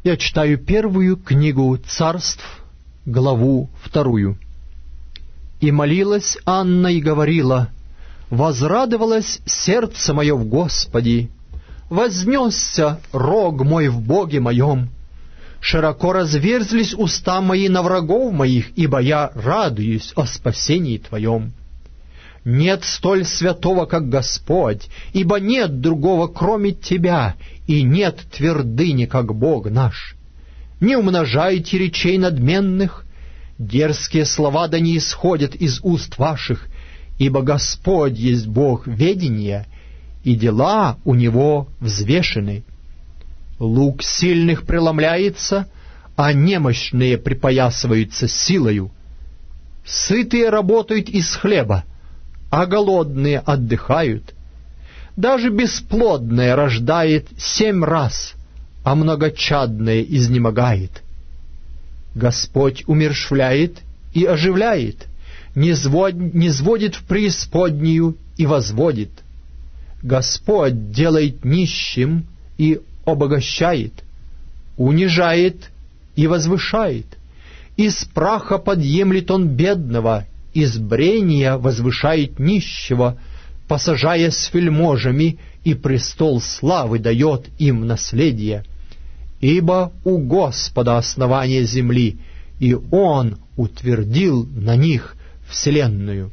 Я читаю первую книгу Царств, главу 2. «И молилась Анна и говорила: возрадовалось сердце мое в Господе, вознесся рог мой в Боге моем. Широко разверзлись уста мои на врагов моих, ибо я радуюсь о спасении Твоем. Нет столь святого, как Господь, ибо нет другого, кроме Тебя, и нет твердыни, как Бог наш. Не умножайте речей надменных, дерзкие слова да не исходят из уст ваших, ибо Господь есть Бог ведения, и дела у Него взвешены. Лук сильных преломляется, а немощные припоясываются силою. Сытые работают из хлеба, а голодные отдыхают. Даже бесплодное рождает 7 раз, а многочадное изнемогает. Господь умерщвляет и оживляет, низводит в преисподнюю и возводит. Господь делает нищим и обогащает, унижает и возвышает. Из праха подъемлет Он бедного, из брения возвышает нищего, посажая с вельможами, и престол славы дает им наследие. Ибо у Господа основание земли, и Он утвердил на них вселенную.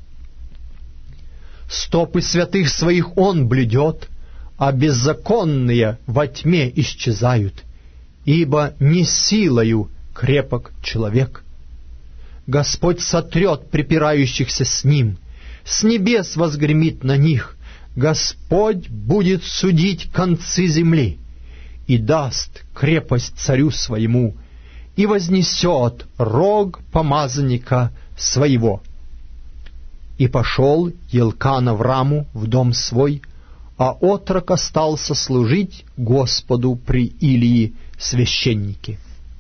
Стопы святых своих Он блюдет, а беззаконные во тьме исчезают, ибо не силою крепок человек. Господь сотрет припирающихся с Ним, с небес возгремит на них. Господь будет судить концы земли, и даст крепость царю своему, и вознесет рог помазанника своего. И пошел Елкана в Раму, в дом свой, а отрок остался служить Господу при Илии священнике.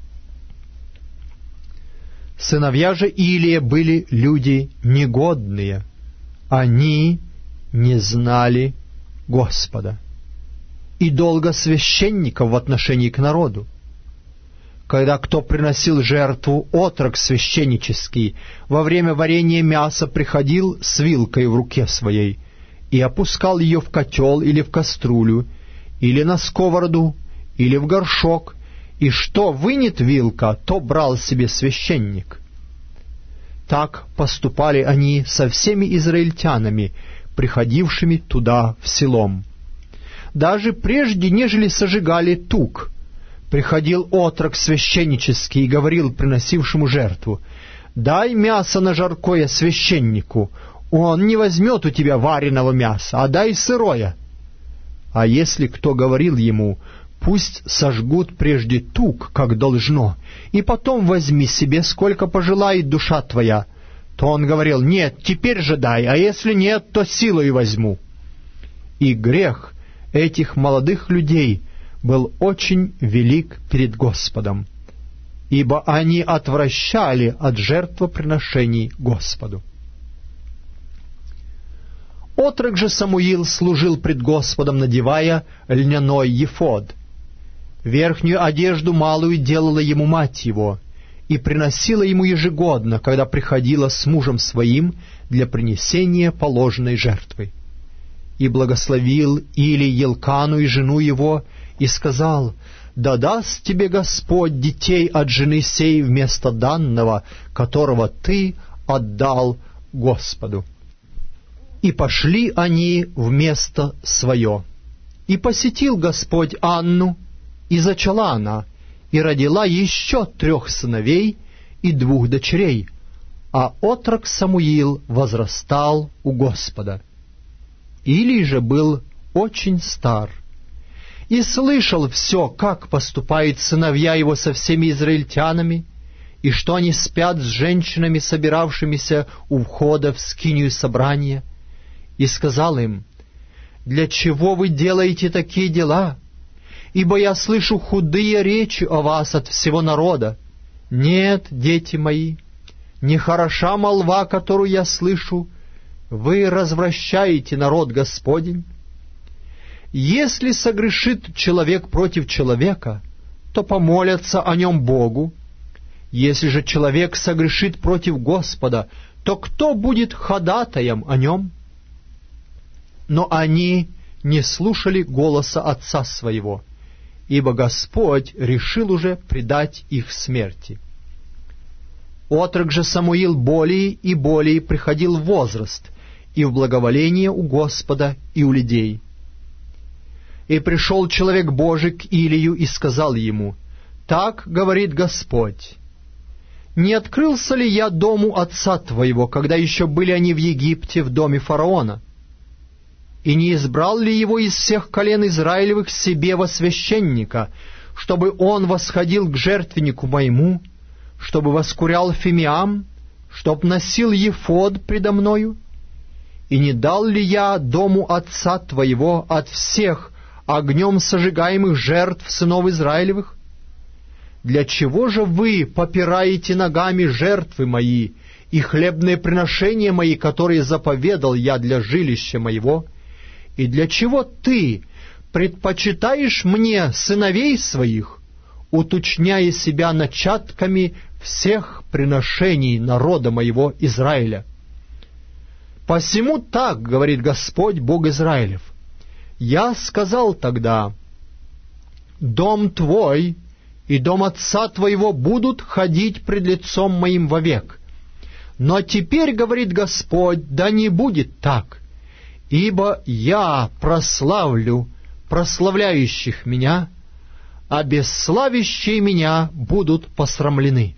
Сыновья же Илия были люди негодные, они не знали Господа. И долго священников в отношении к народу. Когда кто приносил жертву, отрок священнический, во время варения мяса приходил с вилкой в руке своей и опускал ее в котел или в кастрюлю, или на сковороду, или в горшок, и что вынет вилка, то брал себе священник. Так поступали они со всеми израильтянами, приходившими туда в селом. Даже прежде, нежели сожигали тук, приходил отрок священнический и говорил приносившему жертву: «Дай мясо на жаркое священнику, он не возьмет у тебя вареного мяса, а дай сырое». А если кто говорил ему: «Пусть сожгут прежде тук, как должно, и потом возьми себе, сколько пожелает душа твоя», то он говорил: «Нет, теперь же дай, а если нет, то силою возьму». И грех этих молодых людей был очень велик перед Господом, ибо они отвращали от жертвоприношений Господу. Отрок же Самуил служил пред Господом, надевая льняной ефод. Верхнюю одежду малую делала ему мать его, и приносила ему ежегодно, когда приходила с мужем своим для принесения положенной жертвы. И благословил Илий Елкану и жену его, и сказал: «Да даст тебе Господь детей от жены сей вместо данного, которого ты отдал Господу». И пошли они в место свое. И посетил Господь Анну, и зачала она, и родила еще 3 сыновей и 2 дочерей, а отрок Самуил возрастал у Господа. Илий же был очень стар, и слышал все, как поступают сыновья его со всеми израильтянами, и что они спят с женщинами, собиравшимися у входа в скинию собрания, и сказал им: «Для чего вы делаете такие дела? Ибо я слышу худые речи о вас от всего народа. Нет, дети мои, нехороша молва, которую я слышу, вы развращаете народ Господень. Если согрешит человек против человека, то помолятся о нем Богу. Если же человек согрешит против Господа, то кто будет ходатаем о нем? Но они не слушали голоса отца своего, ибо Господь решил уже предать их смерти. Отрок же Самуил более и более приходил в возраст и в благоволение у Господа и у людей. И пришел человек Божий к Илию и сказал ему: «Так говорит Господь: не открылся ли я дому отца твоего, когда еще были они в Египте в доме фараона? И не избрал ли его из всех колен Израилевых себе во священника, чтобы он восходил к жертвеннику моему, чтобы воскурял фимиам, чтоб носил ефод предо мною? И не дал ли я дому отца твоего от всех огнем сожигаемых жертв сынов Израилевых? Для чего же вы попираете ногами жертвы мои и хлебные приношения мои, которые заповедал я для жилища моего? И для чего ты предпочитаешь мне сыновей своих, уточняя себя начатками всех приношений народа моего Израиля? Посему так говорит Господь Бог Израилев: я сказал тогда: дом твой и дом отца твоего будут ходить пред лицом моим вовек. Но теперь, говорит Господь, да не будет так, ибо я прославлю прославляющих меня, а бесславящие меня будут посрамлены.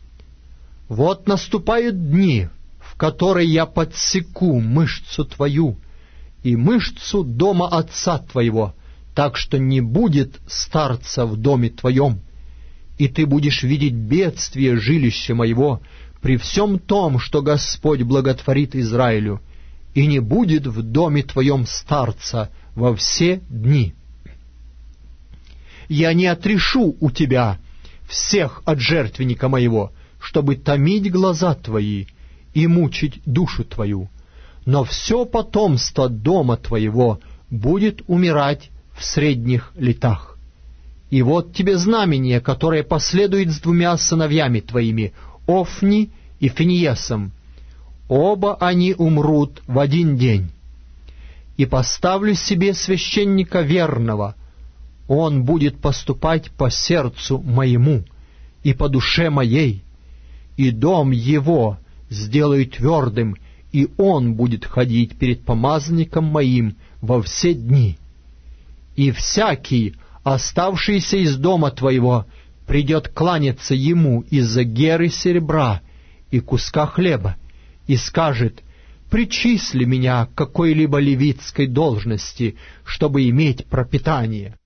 Вот наступают дни, в которые я подсеку мышцу твою и мышцу дома отца твоего, так что не будет старца в доме твоем, и ты будешь видеть бедствие жилища моего при всем том, что Господь благотворит Израилю, и не будет в доме твоем старца во все дни. Я не отрешу у тебя всех от жертвенника моего, чтобы томить глаза твои и мучить душу твою, но все потомство дома твоего будет умирать в средних летах. И вот тебе знамение, которое последует с двумя сыновьями твоими, Офни и Финеасом. Оба они умрут в один день. И поставлю себе священника верного, он будет поступать по сердцу моему и по душе моей, и дом его сделаю твердым, и он будет ходить перед помазанником моим во все дни. И всякий, оставшийся из дома твоего, придет кланяться ему из-за геры серебра и куска хлеба, и скажет: причисли меня к какой-либо левитской должности, чтобы иметь пропитание.